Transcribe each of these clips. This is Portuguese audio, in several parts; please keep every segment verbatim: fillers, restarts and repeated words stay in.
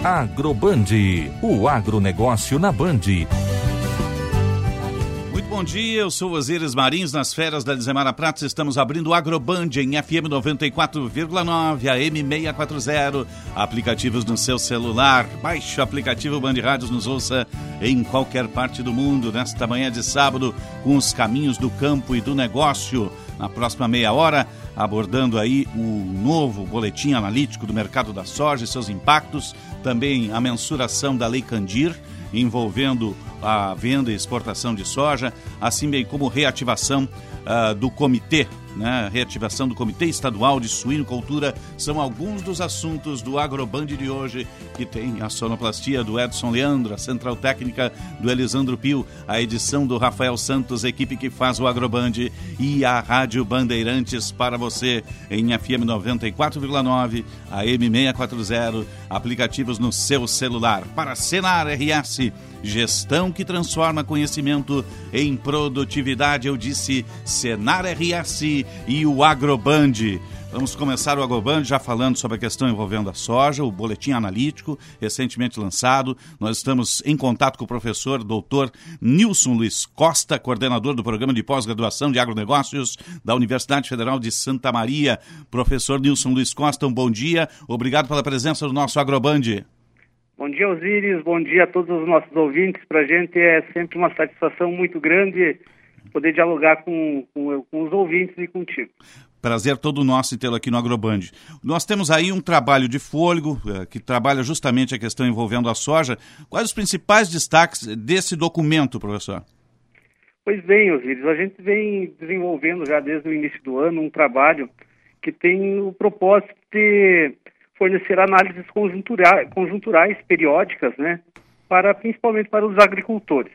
Agroband, o agronegócio na Band. Muito bom dia, eu sou Osíris Marins. Nas férias da Dizemara Prates estamos abrindo o Agroband em F M noventa e quatro vírgula nove, A M seiscentos e quarenta, aplicativos no seu celular. Baixe o aplicativo Band Rádios, nos ouça em qualquer parte do mundo, nesta manhã de sábado, com os caminhos do campo e do negócio. Na próxima meia hora, abordando aí o novo boletim analítico do mercado da soja e seus impactos, também a mensuração da Lei Candir, envolvendo a venda e exportação de soja, assim bem como reativação uh, do comitê, né? Reativação do Comitê Estadual de Suinocultura, são alguns dos assuntos do Agroband de hoje, que tem a sonoplastia do Edson Leandro, a central técnica do Elisandro Pio, a edição do Rafael Santos, a equipe que faz o Agroband e a Rádio Bandeirantes para você em F M noventa e quatro vírgula nove, A M seiscentos e quarenta, aplicativos no seu celular. Para Senar R S, gestão que transforma conhecimento em produtividade, eu disse Senar R S e o Agroband. Vamos começar o Agroband já falando sobre a questão envolvendo a soja, o boletim analítico recentemente lançado. Nós estamos em contato com o professor doutor Nilson Luiz Costa, coordenador do programa de pós-graduação de agronegócios da Universidade Federal de Santa Maria. Professor Nilson Luiz Costa, um bom dia. Obrigado pela presença do nosso Agroband. Bom dia, Osíris. Bom dia a todos os nossos ouvintes. Para a gente é sempre uma satisfação muito grande poder dialogar com, com, com os ouvintes e contigo. Prazer todo nosso em tê-lo aqui no Agroband. Nós temos aí um trabalho de fôlego eh, que trabalha justamente a questão envolvendo a soja. Quais os principais destaques desse documento, professor? Pois bem, Osíris, a gente vem desenvolvendo já desde o início do ano um trabalho que tem o propósito de fornecer análises conjunturais, conjunturais periódicas, né, para, principalmente para os agricultores.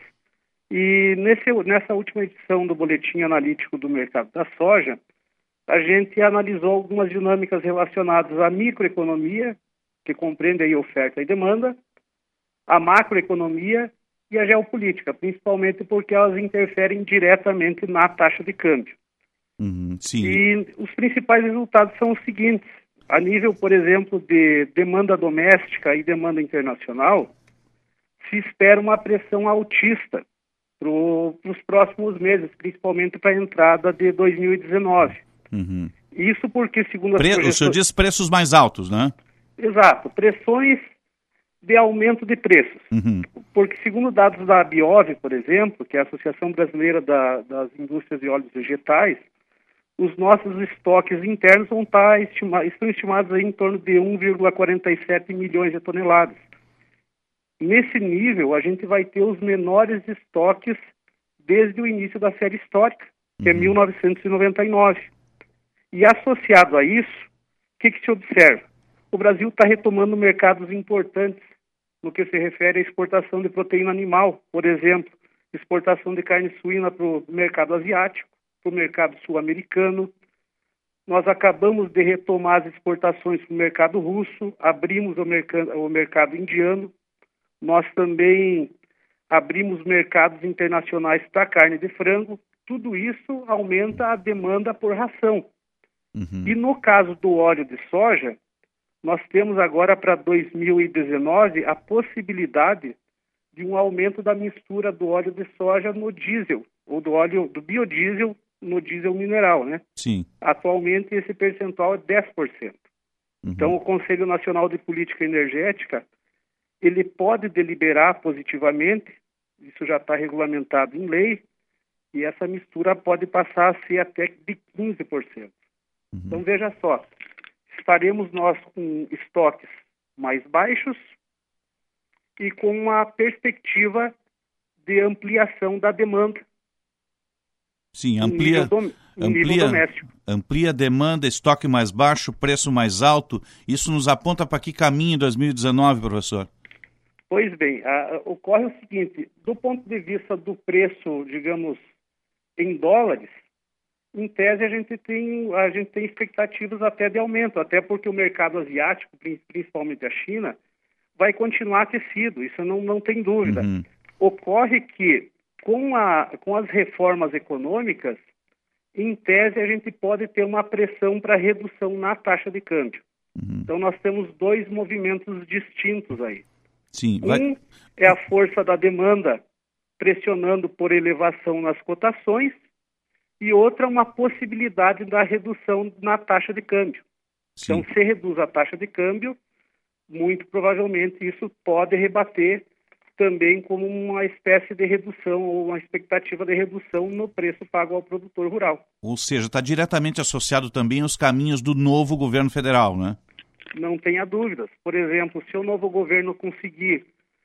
E nesse, nessa última edição do Boletim Analítico do Mercado da Soja, a gente analisou algumas dinâmicas relacionadas à microeconomia, que compreende aí oferta e demanda, a macroeconomia e a geopolítica, principalmente porque elas interferem diretamente na taxa de câmbio. Uhum, sim. E os principais resultados são os seguintes. A nível, por exemplo, de demanda doméstica e demanda internacional, se espera uma pressão altista para os próximos meses, principalmente para a entrada de dois mil e dezenove. Uhum. Isso porque, segundo as Pre... projeções... O senhor diz preços mais altos, né? Exato, pressões de aumento de preços. Uhum. Porque, segundo dados da ABIOV, por exemplo, que é a Associação Brasileira da, das Indústrias de Óleos Vegetais, os nossos estoques internos vão estar estima... estão estimados aí em torno de um vírgula quarenta e sete milhões de toneladas. Nesse nível, a gente vai ter os menores estoques desde o início da série histórica, que uhum. é mil novecentos e noventa e nove. E associado a isso, o que, que se observa? O Brasil está retomando mercados importantes no que se refere à exportação de proteína animal, por exemplo, exportação de carne suína para o mercado asiático, para o mercado sul-americano. Nós acabamos de retomar as exportações para o mercado russo, abrimos o, merc- o mercado indiano, nós também abrimos mercados internacionais para carne de frango. Tudo isso aumenta a demanda por ração. Uhum. E no caso do óleo de soja, nós temos agora para dois mil e dezenove a possibilidade de um aumento da mistura do óleo de soja no diesel, ou do óleo do biodiesel no diesel mineral, né? Sim. Atualmente esse percentual é dez por cento. Uhum. Então o Conselho Nacional de Política Energética, ele pode deliberar positivamente, isso já está regulamentado em lei, e essa mistura pode passar a ser até de quinze por cento. Uhum. Então, veja só, estaremos nós com estoques mais baixos e com uma perspectiva de ampliação da demanda. Sim, amplia, dom, amplia, amplia a demanda, estoque mais baixo, preço mais alto. Isso nos aponta para que caminho em dois mil e dezenove, professor? Pois bem, a, ocorre o seguinte, do ponto de vista do preço, digamos, em dólares, em tese a gente tem, a gente tem expectativas até de aumento, até porque o mercado asiático, principalmente a China, vai continuar aquecido, isso não, não tem dúvida. Uhum. Ocorre que com, a, com as reformas econômicas, em tese a gente pode ter uma pressão para redução na taxa de câmbio. Uhum. Então nós temos dois movimentos distintos aí. Sim, vai... Um é a força da demanda pressionando por elevação nas cotações e outra uma possibilidade da redução na taxa de câmbio. Sim. Então, se reduz a taxa de câmbio, muito provavelmente isso pode rebater também como uma espécie de redução ou uma expectativa de redução no preço pago ao produtor rural. Ou seja, está diretamente associado também aos caminhos do novo governo federal, né? Não tenha dúvidas. Por exemplo, se o novo governo conseguir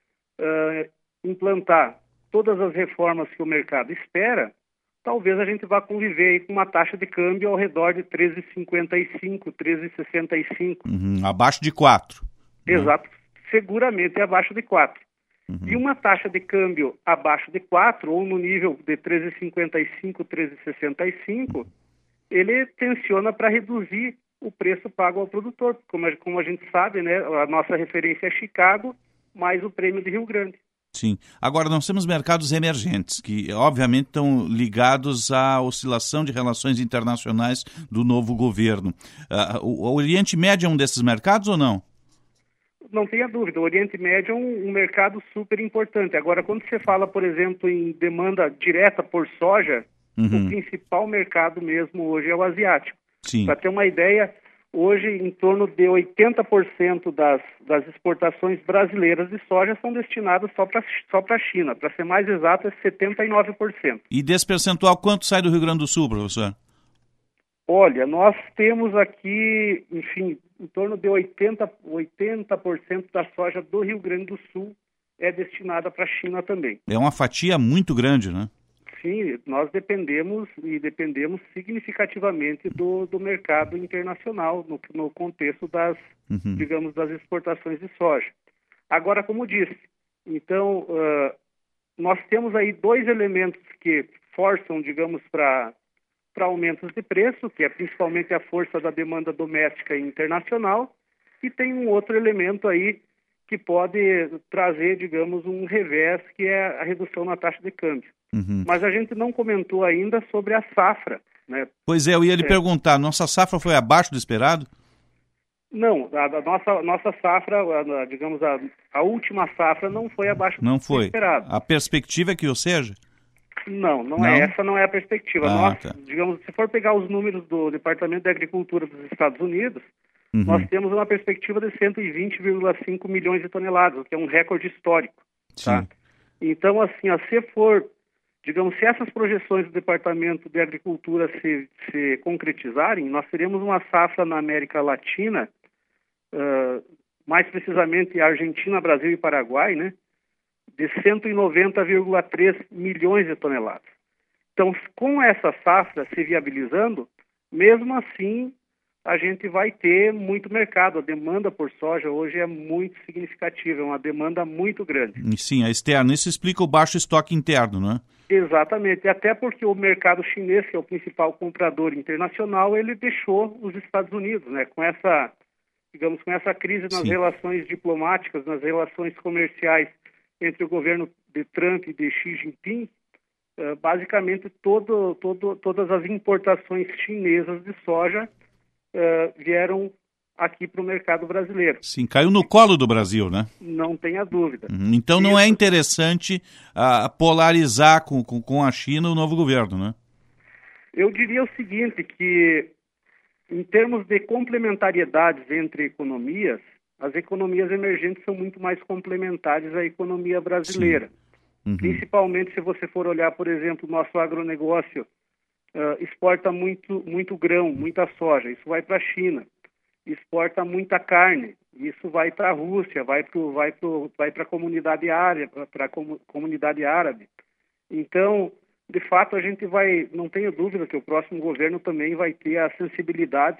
uh, implantar todas as reformas que o mercado espera, talvez a gente vá conviver aí com uma taxa de câmbio ao redor de treze vírgula cinquenta e cinco, treze vírgula sessenta e cinco. Uhum, abaixo de quatro. Exato. Né? Seguramente é abaixo de quatro. Uhum. E uma taxa de câmbio abaixo de quatro, ou no nível de treze vírgula cinquenta e cinco, treze vírgula sessenta e cinco, ele tensiona para reduzir o preço pago ao produtor. Como a, como a gente sabe, né, a nossa referência é Chicago, mais o prêmio de Rio Grande. Sim. Agora, nós temos mercados emergentes, que obviamente estão ligados à oscilação de relações internacionais do novo governo. Uh, o, o Oriente Médio é um desses mercados ou não? Não tenha dúvida, o Oriente Médio é um, um mercado super importante. Agora, quando você fala, por exemplo, em demanda direta por soja, uhum. o principal mercado mesmo hoje é o asiático. Para ter uma ideia, hoje em torno de oitenta por cento das, das exportações brasileiras de soja são destinadas só para só para a China. Para ser mais exato, é setenta e nove por cento. E desse percentual, quanto sai do Rio Grande do Sul, professor? Olha, nós temos aqui, enfim, em torno de oitenta por cento da soja do Rio Grande do Sul é destinada para a China também. É uma fatia muito grande, né? Sim, nós dependemos e dependemos significativamente do, do mercado internacional no, no contexto das, uhum. digamos, das exportações de soja. Agora, como disse, então, uh, nós temos aí dois elementos que forçam, digamos, para para aumentos de preço, que é principalmente a força da demanda doméstica e internacional, e tem um outro elemento aí que pode trazer, digamos, um revés, que é a redução na taxa de câmbio. Uhum. Mas a gente não comentou ainda sobre a safra, né? Pois é, eu ia lhe é. perguntar, nossa safra foi abaixo do esperado? Não, a, a nossa, nossa safra, a, a, digamos, a, a última safra não foi abaixo não do foi. esperado. A perspectiva é que o seja? Não, não, não, é essa não é a perspectiva. Ah, nós, tá. digamos, se for pegar os números do Departamento de Agricultura dos Estados Unidos, uhum. nós temos uma perspectiva de cento e vinte vírgula cinco milhões de toneladas, o que é um recorde histórico. Tá? Então, assim, ó, se for, digamos, se essas projeções do Departamento de Agricultura se, se concretizarem, nós teremos uma safra na América Latina, uh, mais precisamente Argentina, Brasil e Paraguai, né? De cento e noventa vírgula três milhões de toneladas. Então, com essa safra se viabilizando, mesmo assim, a gente vai ter muito mercado. A demanda por soja hoje é muito significativa, é uma demanda muito grande. Sim, a externa. Isso explica o baixo estoque interno, não é? Exatamente, até porque o mercado chinês, que é o principal comprador internacional, ele deixou os Estados Unidos, né? Com essa, digamos, com essa crise nas Sim. relações diplomáticas, nas relações comerciais entre o governo de Trump e de Xi Jinping, uh, basicamente todo, todo, todas as importações chinesas de soja uh, vieram aqui para o mercado brasileiro. Sim, caiu no colo do Brasil, né? Não tenha dúvida. Uhum. Então não Isso... é interessante uh, polarizar com, com, com a China o novo governo, né? Eu diria o seguinte, que em termos de complementariedades entre economias, as economias emergentes são muito mais complementares à economia brasileira. Uhum. Principalmente se você for olhar, por exemplo, o nosso agronegócio uh, exporta muito, muito grão, muita soja, isso vai para a China. Exporta muita carne, isso vai para a Rússia, vai para vai pro, vai a comunidade árabe, para a comunidade árabe. Então, de fato, a gente vai, não tenho dúvida que o próximo governo também vai ter a sensibilidade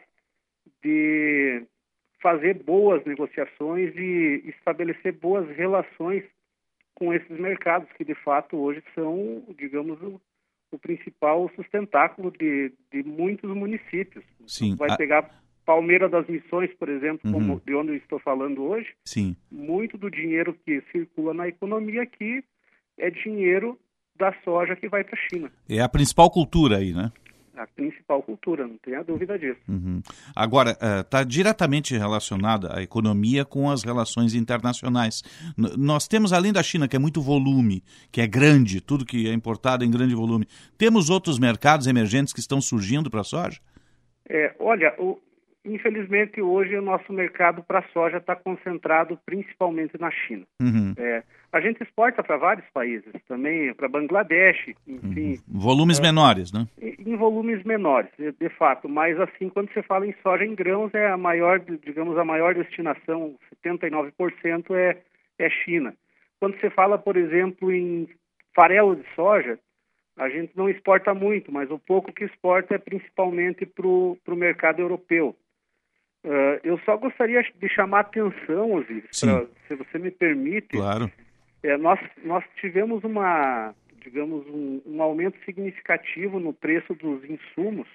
de fazer boas negociações e estabelecer boas relações com esses mercados, que de fato hoje são, digamos, o, o principal sustentáculo de, de muitos municípios. Sim. Vai a... pegar Palmeira das Missões, por exemplo, uhum. como de onde eu estou falando hoje. Sim. Muito do dinheiro que circula na economia aqui é dinheiro da soja que vai para a China. É a principal cultura aí, né? a principal cultura, não tenha dúvida disso. Uhum. Agora, está uh, diretamente relacionada a economia com as relações internacionais. N- nós temos, além da China, que é muito volume, que é grande, tudo que é importado em grande volume, temos outros mercados emergentes que estão surgindo para a soja? É, olha, o, infelizmente hoje o nosso mercado para a soja está concentrado principalmente na China. Uhum. É, a gente exporta para vários países, também para Bangladesh, enfim. Uhum. Volumes é, menores, né? Em volumes menores, de, de fato. Mas assim, quando você fala em soja em grãos, é a maior, digamos, a maior destinação, setenta e nove por cento é, é China. Quando você fala, por exemplo, em farelo de soja, a gente não exporta muito, mas o pouco que exporta é principalmente para o mercado europeu. Uh, eu só gostaria de chamar a atenção, Osiris, pra, se você me permite. Claro. É, nós, nós tivemos uma, digamos, um, um aumento significativo no preço dos insumos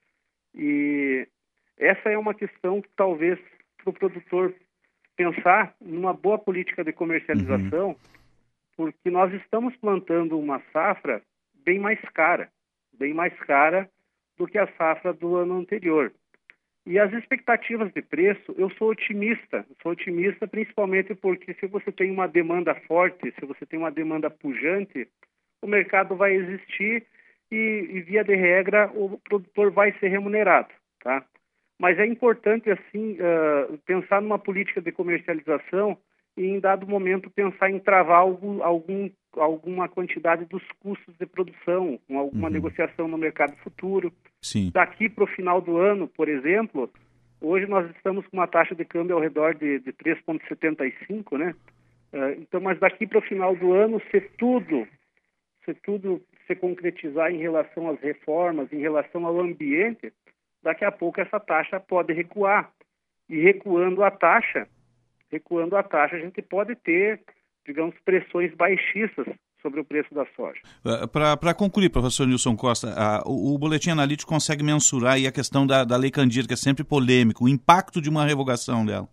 e essa é uma questão que talvez para o produtor pensar numa boa política de comercialização, uhum. porque nós estamos plantando uma safra bem mais cara, bem mais cara do que a safra do ano anterior. E as expectativas de preço, eu sou otimista, sou otimista principalmente porque se você tem uma demanda forte, se você tem uma demanda pujante, o mercado vai existir e, e via de regra, o produtor vai ser remunerado, tá? Mas é importante, assim, uh, pensar numa política de comercialização e, em dado momento, pensar em travar algum, algum, alguma quantidade dos custos de produção, com alguma uhum. negociação no mercado futuro. Sim. Daqui para o final do ano, por exemplo, hoje nós estamos com uma taxa de câmbio ao redor de, de três vírgula setenta e cinco, né? Uh, então, mas daqui para o final do ano, se tudo, se tudo se concretizar em relação às reformas, em relação ao ambiente, daqui a pouco essa taxa pode recuar. E recuando a taxa, recuando a taxa, a gente pode ter, digamos, pressões baixistas sobre o preço da soja. Para concluir, professor Nilson Costa, a, o, o Boletim Analítico consegue mensurar aí a questão da, da Lei Candir, que é sempre polêmico, o impacto de uma revogação dela?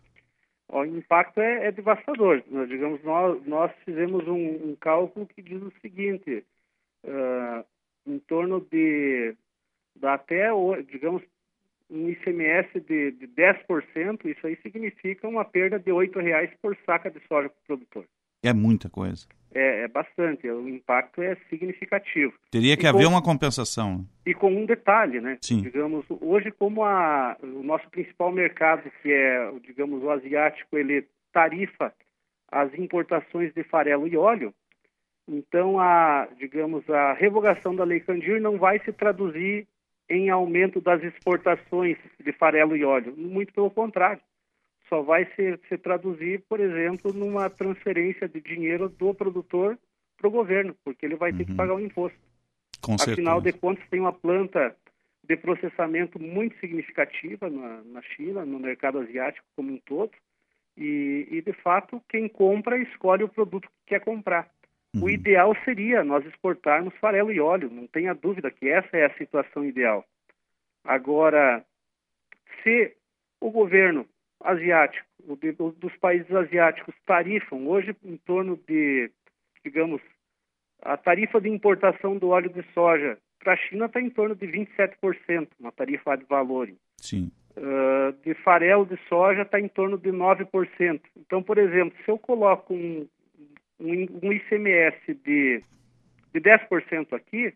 O impacto é, é devastador. Digamos, nós, nós fizemos um, um cálculo que diz o seguinte, uh, em torno de, de até, digamos, um I C M S de, de dez por cento, isso aí significa uma perda de oito reais por saca de soja para o produtor. É muita coisa. É, é bastante, o impacto é significativo. Teria que e haver com, uma compensação. E com um detalhe, né? Sim. Digamos, hoje como a, o nosso principal mercado, que é, digamos, o asiático, ele tarifa as importações de farelo e óleo, então a, digamos, a revogação da Lei Candir não vai se traduzir em aumento das exportações de farelo e óleo, muito pelo contrário. Só vai se, se traduzir, por exemplo, numa transferência de dinheiro do produtor para o governo, porque ele vai uhum. ter que pagar o imposto. Com Afinal certeza. de contas, tem uma planta de processamento muito significativa na, na China, no mercado asiático como um todo, e, e, de fato, quem compra escolhe o produto que quer comprar. Uhum. O ideal seria nós exportarmos farelo e óleo, não tenha dúvida que essa é a situação ideal. Agora, se o governo asiático, dos países asiáticos tarifam hoje em torno de, digamos, a tarifa de importação do óleo de soja para a China está em torno de vinte e sete por cento, uma tarifa de valor. Sim. Uh, de farelo de soja está em torno de nove por cento. Então, por exemplo, se eu coloco um, um, um I C M S de, de dez por cento aqui,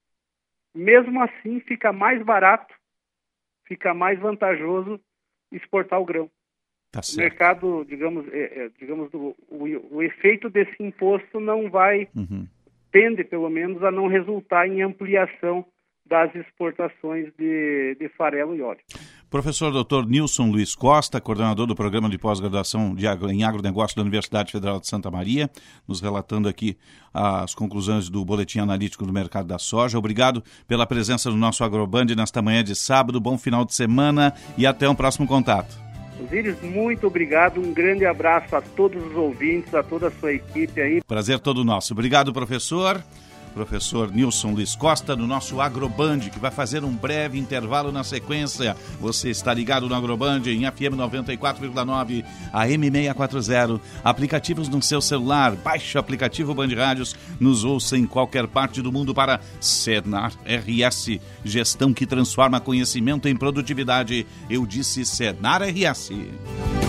mesmo assim fica mais barato, fica mais vantajoso exportar o grão. Tá certo. O mercado, digamos, é, é, digamos o, o, o efeito desse imposto não vai, uhum. tende pelo menos a não resultar em ampliação das exportações de, de farelo e óleo. Professor doutor Nilson Luiz Costa, coordenador do Programa de Pós-Graduação de Agro, em Agronegócio da Universidade Federal de Santa Maria, nos relatando aqui as conclusões do Boletim Analítico do Mercado da Soja. Obrigado pela presença do nosso Agroband nesta manhã de sábado. Bom final de semana e até um próximo contato. Osiris, muito obrigado. Um grande abraço a todos os ouvintes, a toda a sua equipe aí. Prazer todo nosso. Obrigado, professor. professor Nilson Luiz Costa, no nosso Agroband, que vai fazer um breve intervalo na sequência. Você está ligado no Agroband em F M noventa e quatro vírgula nove, A M seiscentos e quarenta, aplicativos no seu celular, baixe o aplicativo Band Rádios, nos ouça em qualquer parte do mundo para Senar R S, gestão que transforma conhecimento em produtividade. Eu disse Senar R S.